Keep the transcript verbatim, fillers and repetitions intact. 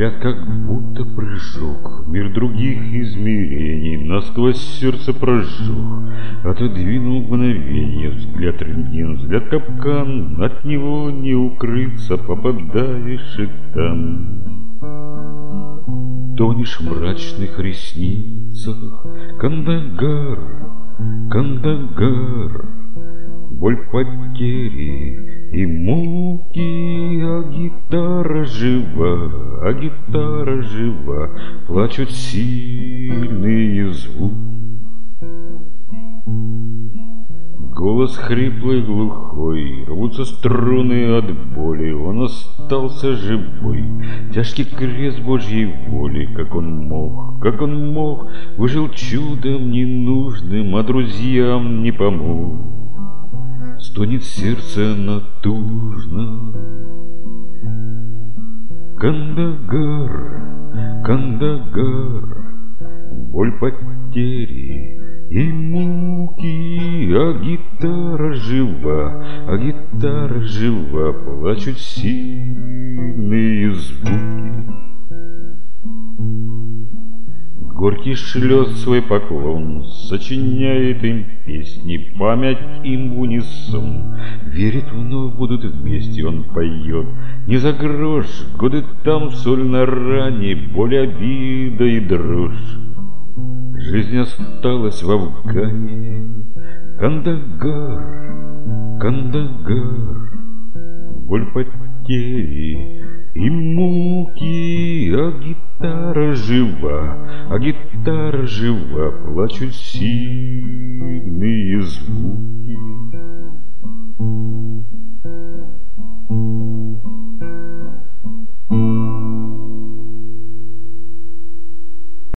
Взгляд как будто прыжок в мир других измерений, насквозь сердце прожег, отодвинул мгновенье. Взгляд рентген, взгляд капкан, от него не укрыться, попадаешь и там. Тонешь в мрачных ресницах, Кандагар, Кандагар. Боль потери и муки, а гитара жива, а гитара жива, плачут сильные звуки. Голос хриплый, глухой, рвутся струны от боли, он остался живой. Тяжкий крест Божьей воли, как он мог, как он мог, выжил чудом ненужным, а друзьям не помог. Стонет сердце натужно. Кандагар, Кандагар, боль потери и муки, а гитара жива, а гитара жива, плачут сильные звуки. Горький шлет свой поклон, сочиняет им песни, память им в унисон. Верит, вновь будут вместе, он поет, не за грош, годы там соль на ране, боль, обида и дрожь. Жизнь осталась в Афгане. Кандагар, Кандагар, боль потери и муки, а гитара жива, а гитара жива, плачут сильные звуки.